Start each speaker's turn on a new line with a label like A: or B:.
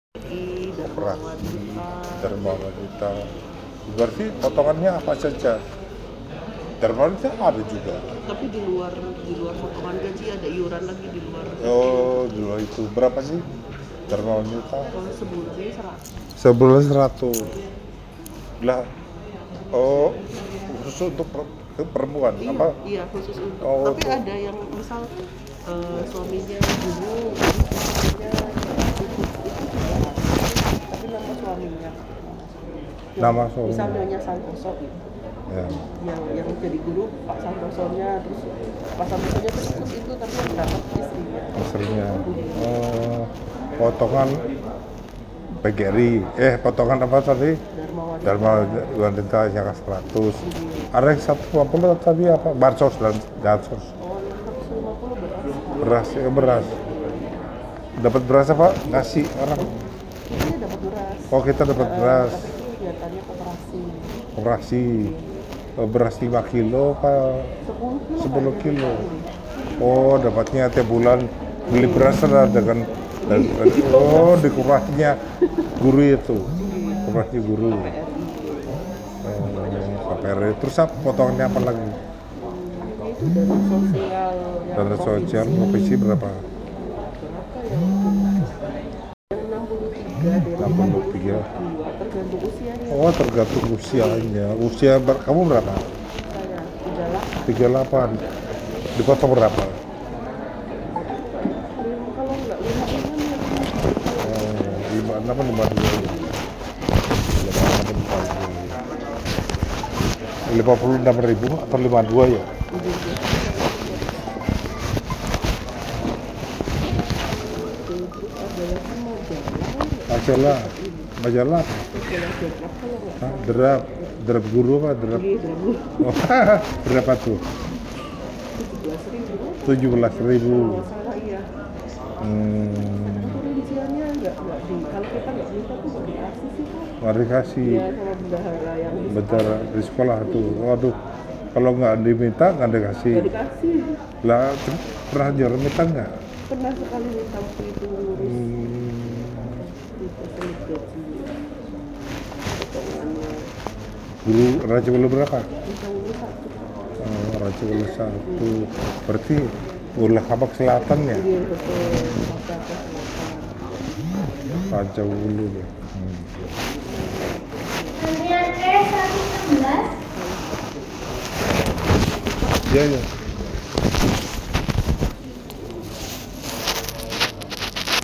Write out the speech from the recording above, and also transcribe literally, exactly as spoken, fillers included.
A: I Dharma
B: Operasi
A: Wanita.
B: Dharma Wanita. Berarti potongannya apa saja? Dharma Wanita ada juga.
A: Tapi di luar di luar potongan gaji ada iuran lagi di luar.
B: Oh, dulu itu berapa sih Dharma Wanita?
A: Kalau sebulannya seratus.
B: Sebulan seratus. Lah, oh khusus untuk per- ke perempuan
A: Iya,
B: apa?
A: iya khusus untuk.
B: Oh,
A: Tapi
B: untuk-
A: ada yang misal eh, suaminya guru, jadi suaminya cukup itu tiga ratus. Tapi nama suaminya. Yang
B: Nama suaminya.
A: Misal namanya Santoso gitu.
B: Ya.
A: Yang yang jadi guru Pak Santosonya, terus Pak Santosonya terus ikut itu, tapi yang dapat istrinya.
B: Istrinya. Oh, potongan P G R I. Eh, potongan apa tadi?
A: Dharma Wanita.
B: Dharma Wanita yang seratus. Ada yang seratus lima puluh tadi apa? Bansos dan bansos.
A: Oh, yang seratus lima puluh beras.
B: Beras, ya beras. Dapat beras apa? Ngasih orang.
A: Iya dapat beras.
B: Oh, kita dapat
A: Eh,
B: beras.
A: Tapi itu kegiatannya koperasi.
B: Koperasi. Oh, beras lima kilo apa
A: sepuluh kilo.
B: sepuluh
A: kayaknya.
B: kilo? Oh, dapatnya tiap bulan beli beras lah dengan dan, oh di koperasinya guru itu. Koperasi guru.
A: K P R I.
B: Oh, K P R I. Terus apa potongannya apa lagi?
A: Hmm, itu dana sosial yang
B: Dana sosial
A: provinsi.
B: provinsi berapa?
A: Berapa ya? Yang enam puluh tiga dari
B: enam puluh tiga.
A: dua tergantung usianya.
B: Oh, tergantung usianya. Usia ber- kamu berapa?
A: Saya tiga lah.
B: tiga puluh delapan. Dipotong berapa?
A: Kalau nggak lima enam ya.
B: Oh, lima enam lima dua. lima enam lima dua. lima puluh enam ribu atau lima dua ya?
A: Terus ada lagi majalah.
B: Majalah, majalah apa?
A: Majalah Dekrap kalau nggak
B: Hah, Derap, derap guru apa derap?
A: salah. Dulu
B: Oh, berapa tuh?
A: tujuh belas ribu.
B: tujuh belas ribu.
A: Kalau salah iya.
B: Hmm,
A: Rinciannya nggak nggak di. Kalau kita nggak minta tuh nggak dikasih sih kan.
B: nggak dikasih.
A: Iya sama bendahara yang di
B: Bentar di sekolah tuh. Waduh, kalau nggak diminta nggak dikasih.
A: nggak dikasih.
B: Lah, pernah juara minta nggak?
A: Pernah sekali minta waktu itu ngurus
B: Hmm,
A: itu selip gaji potongannya
B: guru Raja Wali berapa?
A: bisa ngurus satu.
B: Oh, Raja Wali satu. Berarti Ulah Kabak Selatan ya?
A: Iya betul. Masa ke selatan.
B: Raja Wali ya. Hmm.
C: Andrian E seratus enam belas.
B: Iya, iya.